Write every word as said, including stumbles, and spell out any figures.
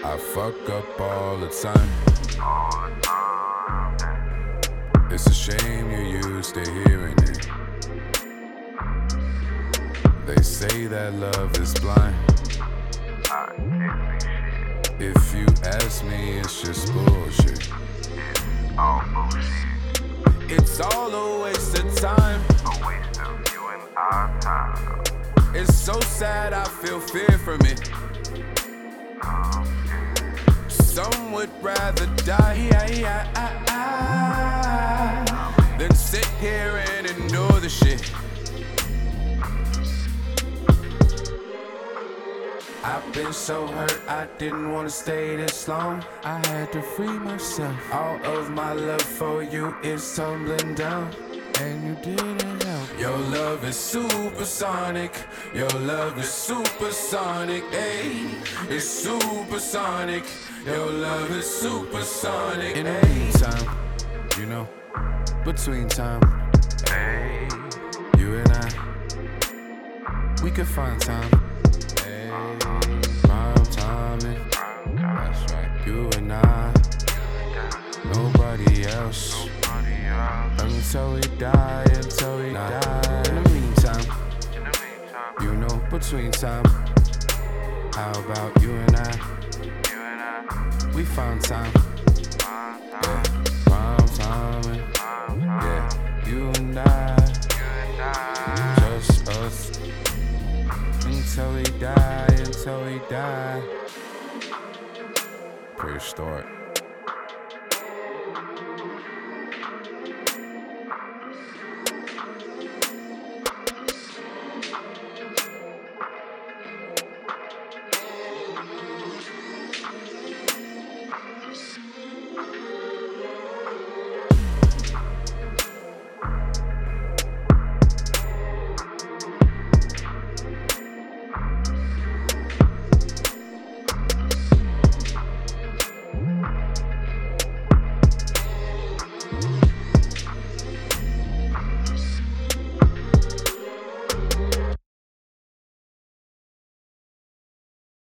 I fuck up all the time. It's a shame you're used to hearing it. They say that love is blind. If you ask me, it's just bullshit. All bullshit. It's all a waste of time. A waste of you and our time. It's so sad, I feel fear from it. Some would rather die yeah, yeah, ah, ah, than sit here and ignore the shit. I've been so hurt, I didn't wanna stay this long. I had to free myself. All of my love for you is tumbling down, and you didn't help. Your love is supersonic. Your love is supersonic. Ayy, it's supersonic. Your love is supersonic. In the meantime, you know, between time, Hey, you and I, we could find time. Ayy, prime timing. That's right. You and I, nobody else. nobody else. Until we die, until we nah. die. In the meantime, In the meantime, you know, between time, how about you and I? you and I We found time. find Yeah, time. prime timing. Find Yeah, time. you and I, You and I. just us. Until we die, until we die. Prehistoric.